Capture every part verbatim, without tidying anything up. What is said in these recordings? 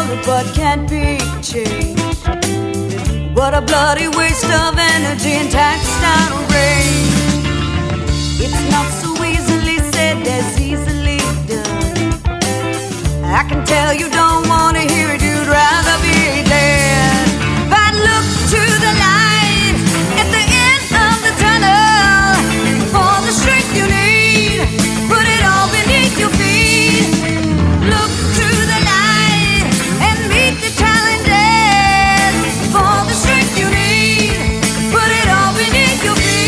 but can't be changed. What a bloody waste of energy and taxed down range. It's not so easily said as easily done. I can tell you don't want to hear it, you'd rather be dead. But look to the light at the end of the tunnel for the strength you need. Put it all beneath your feet. Look to the light and meet the challenges for the strength you need. Put it all beneath your feet.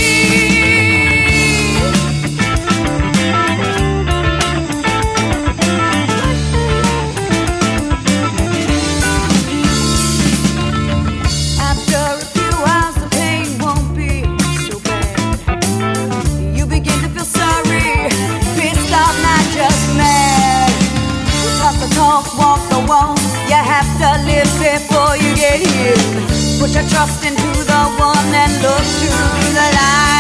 After a few hours the pain won't be so bad. You begin to feel sorry, pissed off, not just mad. You talk the talk, walk the walk. You have to live before you get here. Put your trust into the one and look to the light.